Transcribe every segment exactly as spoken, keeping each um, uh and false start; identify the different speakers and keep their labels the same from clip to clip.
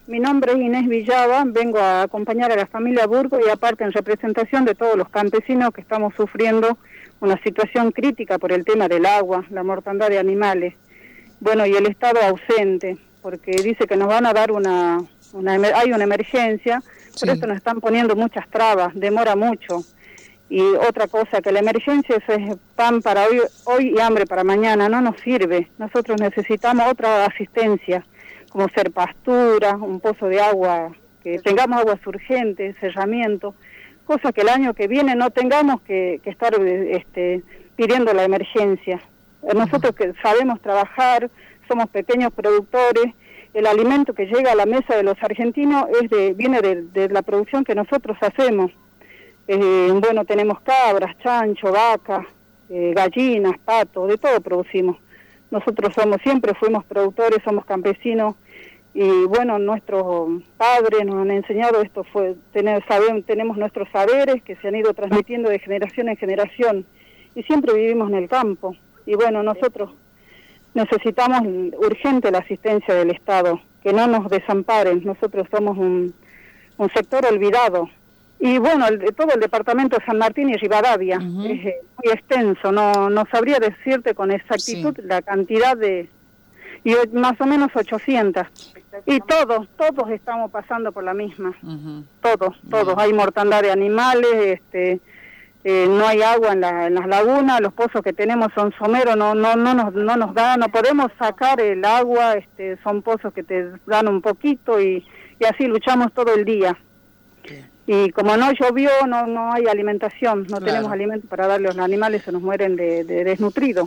Speaker 1: mi nombre es Inés Villada, vengo a acompañar a la familia Burgo y aparte en representación de todos los campesinos que estamos sufriendo una situación crítica por el tema del agua, la mortandad de animales. Bueno, y el Estado ausente, porque dice que nos van a dar una, una hay una emergencia, sí. Pero esto nos están poniendo muchas trabas, demora mucho. Y otra cosa, que la emergencia es pan para hoy, hoy y hambre para mañana, no nos sirve. Nosotros necesitamos otra asistencia, como ser pastura, un pozo de agua, que tengamos aguas urgentes, cerramiento, cosa que el año que viene no tengamos que, que estar este, pidiendo la emergencia. Nosotros que sabemos trabajar, somos pequeños productores, el alimento que llega a la mesa de los argentinos es de, viene de, de la producción que nosotros hacemos. Eh, bueno, tenemos cabras, chancho, vaca, eh, gallinas, patos, de todo producimos. Nosotros somos, siempre fuimos productores, somos campesinos y bueno, nuestros padres nos han enseñado esto, fue tener saber, tenemos nuestros saberes que se han ido transmitiendo de generación en generación y siempre vivimos en el campo. Y bueno, nosotros necesitamos urgente la asistencia del Estado, que no nos desamparen, nosotros somos un, un sector olvidado. Y bueno, el, todo el departamento de San Martín y Rivadavia, uh-huh. es eh, muy extenso, no, no sabría decirte con exactitud sí. la cantidad de... y más o menos ochocientas. Y todos, todos estamos pasando por la misma, uh-huh. todos, todos. Uh-huh. Hay mortandad de animales, este, eh, no hay agua en, la, en las lagunas, los pozos que tenemos son someros, no, no, no, nos, no nos da, no podemos sacar el agua, este, son pozos que te dan un poquito y, y así luchamos todo el día. Okay. Y como no llovió, no no hay alimentación, no claro. tenemos alimento para darle a los animales, se nos mueren de, de desnutridos.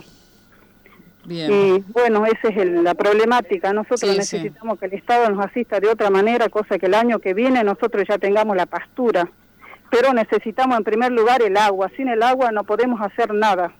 Speaker 1: Bien. Y bueno, esa es el, la problemática, nosotros sí, necesitamos sí. que el Estado nos asista de otra manera, cosa que el año que viene nosotros ya tengamos la pastura, pero necesitamos en primer lugar el agua, sin el agua no podemos hacer nada,